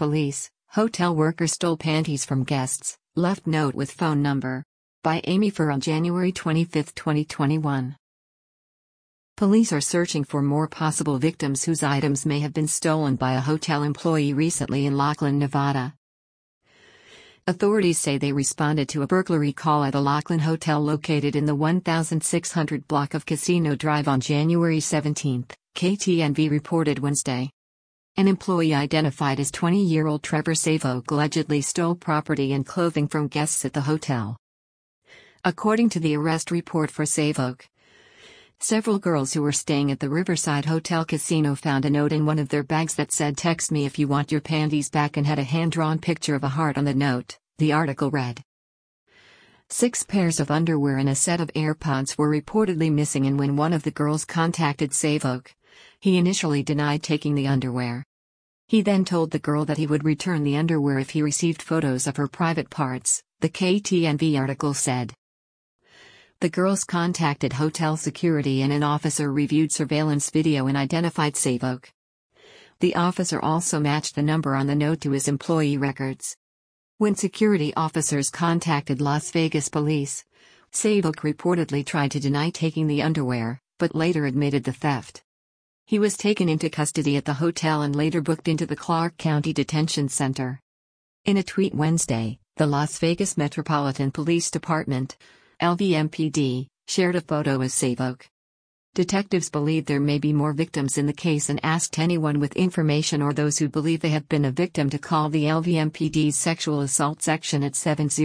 Police, hotel worker stole panties from guests, left note with phone number. By Amy Furr on January 25, 2021. Police are searching for more possible victims whose items may have been stolen by a hotel employee recently in Laughlin, Nevada. Authorities say they responded to a burglary call at a Laughlin hotel located in the 1600 block of Casino Drive on January 17, KTNV reported Wednesday. An employee identified as 20-year-old Trevor Savoke allegedly stole property and clothing from guests at the hotel. According to the arrest report for Savoke, several girls who were staying at the Riverside Hotel Casino found a note in one of their bags that said, "Text me if you want your panties back," and had a hand-drawn picture of a heart on the note, the article read. 6 pairs of underwear and a set of AirPods were reportedly missing, and when one of the girls contacted Savoke, he initially denied taking the underwear. He then told the girl that he would return the underwear if he received photos of her private parts, the KTNV article said. The girls contacted hotel security and an officer reviewed surveillance video and identified Savoke. The officer also matched the number on the note to his employee records. When security officers contacted Las Vegas police, Savoke reportedly tried to deny taking the underwear, but later admitted the theft. He was taken into custody at the hotel and later booked into the Clark County Detention Center. In a tweet Wednesday, the Las Vegas Metropolitan Police Department, LVMPD, shared a photo of Savoke. Detectives believe there may be more victims in the case and asked anyone with information or those who believe they have been a victim to call the LVMPD's sexual assault section at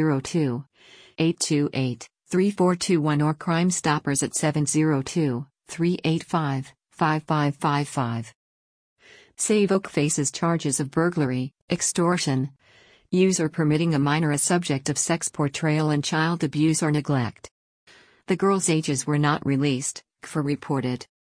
702-828-3421 or Crime Stoppers at 702-385-5555. Savoke faces charges of burglary, extortion, use or permitting a minor a subject of sex portrayal, and child abuse or neglect. The girls' ages were not released, KFOR reported.